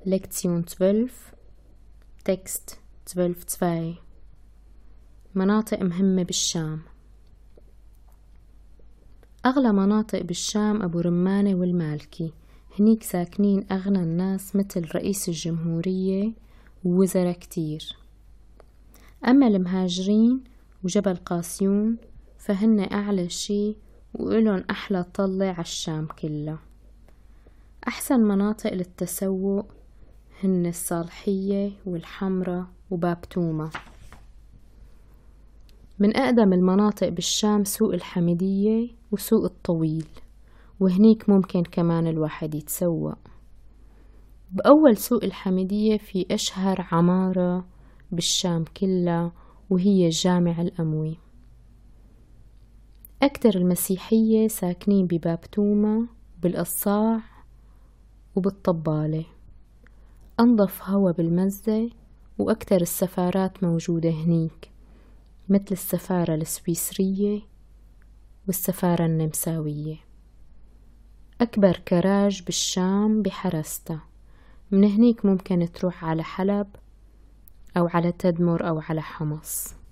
ليكتسيون 12 تكست 12-2 مناطق مهمة بالشام. أغلى مناطق بالشام أبو رمانة والمالكي، هنيك ساكنين أغنى الناس مثل رئيس الجمهورية ووزراء كتير. أما المهاجرين وجبل قاسيون فهن أعلى شي وإلن أحلى طلة عالشام كلها. أحسن مناطق للتسوق هن الصالحية والحمرة وباب تومة. من أقدم المناطق بالشام سوق الحمدية وسوق الطويل، وهنيك ممكن كمان الواحد يتسوق. بأول سوق الحمدية في أشهر عمارة بالشام كلها وهي الجامع الأموي. أكتر المسيحية ساكنين بباب تومة بالقصاع وبالطبالة. أنظف هوا بالمزة، وأكتر السفارات موجودة هنيك مثل السفارة السويسرية والسفارة النمساوية. أكبر كراج بالشام بحرستا، من هنيك ممكن تروح على حلب أو على تدمر أو على حمص.